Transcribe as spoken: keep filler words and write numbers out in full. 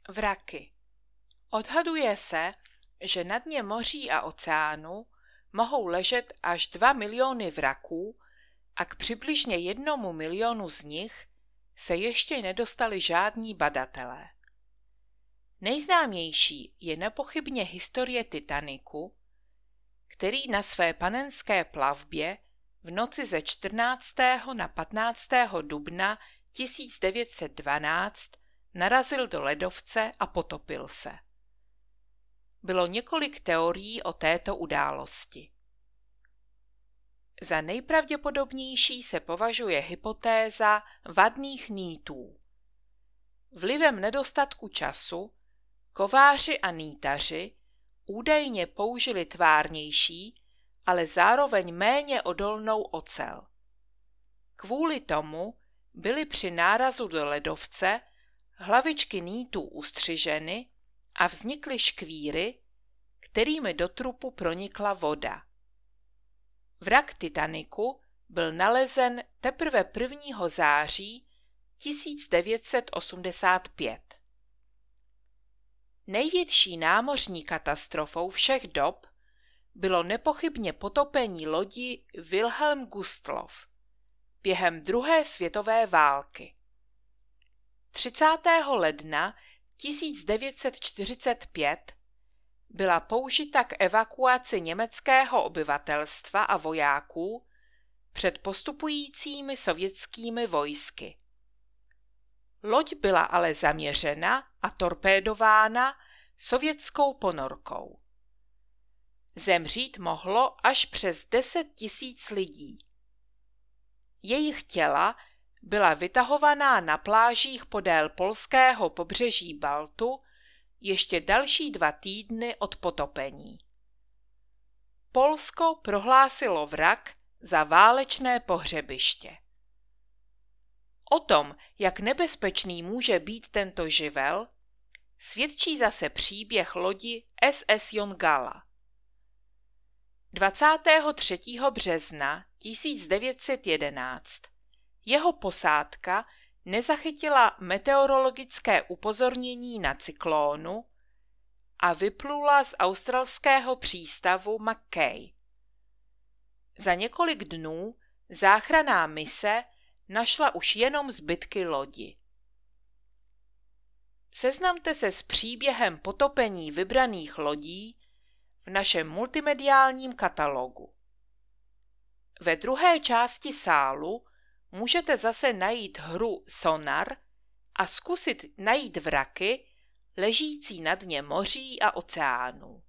Vraky. Odhaduje se, že na dně moří a oceánu mohou ležet až dva miliony vraků a k přibližně jednomu milionu z nich se ještě nedostali žádní badatelé. Nejznámější je nepochybně historie Titaniku, který na své panenské plavbě v noci ze čtrnáctého na patnáctého dubna tisíc devět set dvanáct narazil do ledovce a potopil se. Bylo několik teorií o této události. Za nejpravděpodobnější se považuje hypotéza vadných nýtů. Vlivem nedostatku času kováři a nýtaři údajně použili tvárnější, ale zároveň méně odolnou ocel. Kvůli tomu byly při nárazu do ledovce hlavičky nýtů ustřiženy a vznikly škvíry, kterými do trupu pronikla voda. Vrak Titaniku byl nalezen teprve prvního září tisíc devět set osmdesát pět. Největší námořní katastrofou všech dob bylo nepochybně potopení lodi Wilhelm Gustloff během druhé světové války. třicátého ledna tisíc devět set čtyřicet pět byla použita k evakuaci německého obyvatelstva a vojáků před postupujícími sovětskými vojsky. Loď byla ale zaměřena a torpédována sovětskou ponorkou. Zemřít mohlo až přes deset tisíc lidí. Jejich těla byla vytahovaná na plážích podél polského pobřeží Baltu ještě další dva týdny od potopení. Polsko prohlásilo vrak za válečné pohřebiště. O tom, jak nebezpečný může být tento živel, svědčí zase příběh lodi S S Jon Gala. dvacátého třetího března tisíc devět set jedenáct jeho posádka nezachytila meteorologické upozornění na cyklónu a vyplula z australského přístavu Mackay. Za několik dnů záchranná mise našla už jenom zbytky lodi. Seznamte se s příběhem potopení vybraných lodí v našem multimediálním katalogu. Ve druhé části sálu můžete zase najít hru Sonar a zkusit najít vraky ležící na dně moří a oceánů.